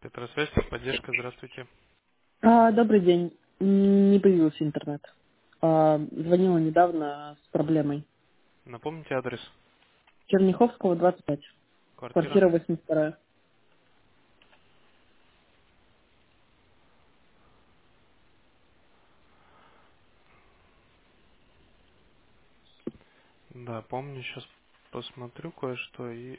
Петросвязь, поддержка, здравствуйте. Добрый день. Не появился интернет. Звонила недавно с проблемой. Напомните адрес, Черняховского, 25. квартира. Квартира 82. Да, помню, сейчас посмотрю кое-что и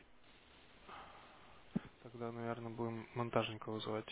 тогда, наверное, будем монтажника вызывать.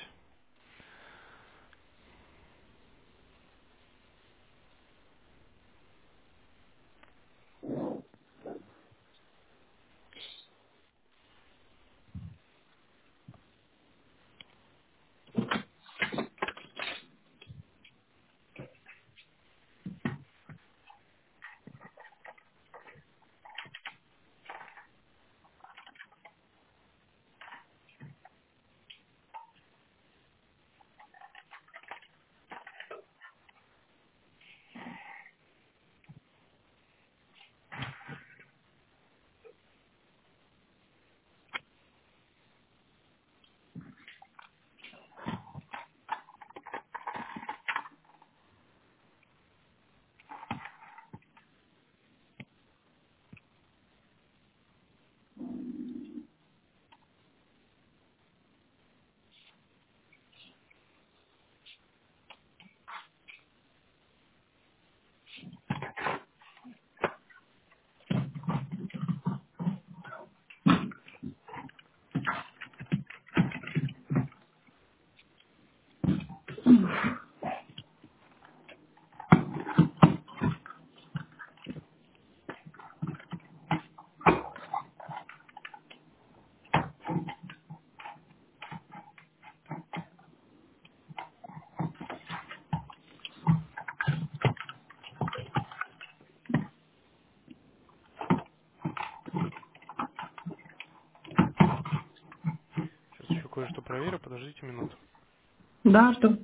Сейчас еще кое-что проверю, подождите минуту. Да, что?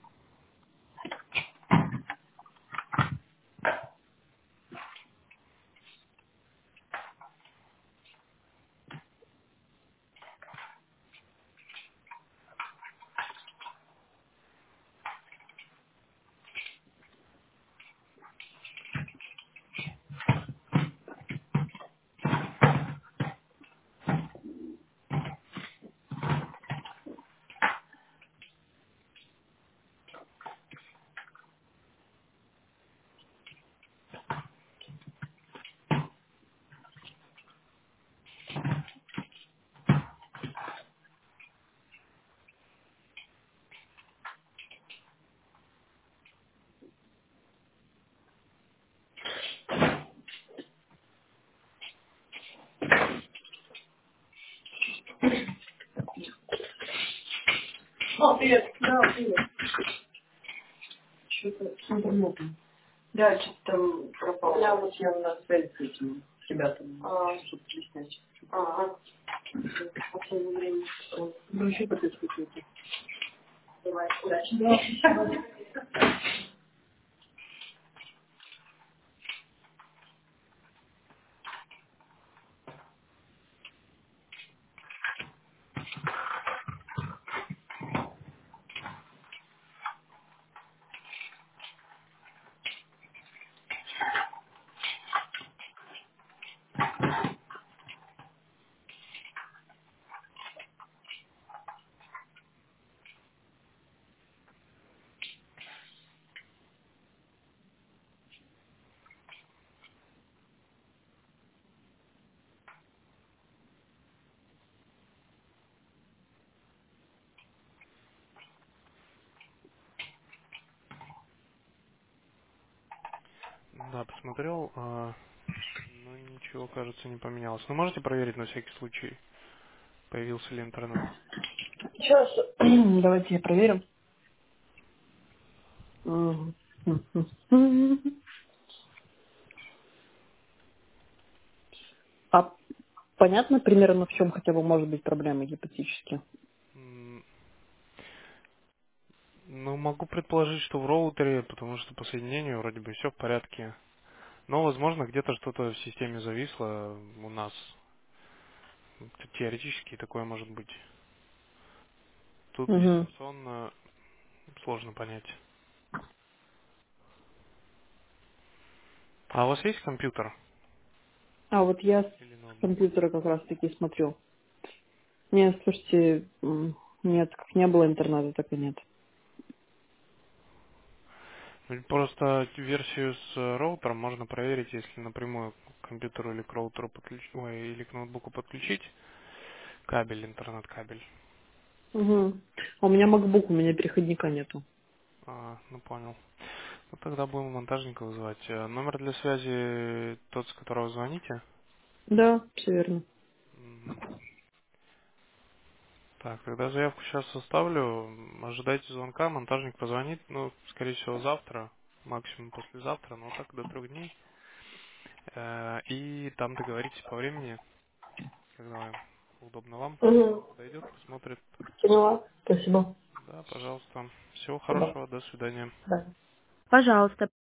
О, привет. Да, привет. Что-то с интернетом. Да, что-то там пропало. Я на связи с этим, с ребятами, чтобы объяснять. Последнее время. Ну, еще подписывайтесь. Давай, удачи. Да. Да, посмотрел, но ничего, кажется, не поменялось. Но можете проверить на всякий случай, появился ли интернет? Сейчас, давайте я проверим. Мгм. А понятно примерно, в чем хотя бы может быть проблема гипотетически? М, Ну, могу предположить, что в роутере, потому что по соединению вроде бы все в порядке. Но, возможно, где-то что-то в системе зависло у нас. Теоретически такое может быть. тут Угу. дистанционно сложно понять. А у вас есть компьютер А вот я с или ноутбук? компьютера как раз таки смотрю. Нет, слушайте, нет, как не было интернета, так и нет. Просто версию с роутером можно проверить, если напрямую к компьютеру или к роутеру или к ноутбуку подключить кабель, интернет-кабель. Угу. А у меня MacBook, у меня переходника нету. Ну понял. Ну тогда будем монтажника вызывать. Номер для связи тот, с которого звоните. Да, все верно. Мгм. Так, тогда заявку сейчас составлю. Ожидайте звонка, монтажник позвонит, ну, скорее всего, завтра, максимум послезавтра, но так до 3 дней. И там договоритесь по времени, когда удобно вам. Угу. Подойдет, посмотрит. Поняла. Спасибо. Да, пожалуйста. Всего Спасибо. хорошего, до свидания. Да. Пожалуйста.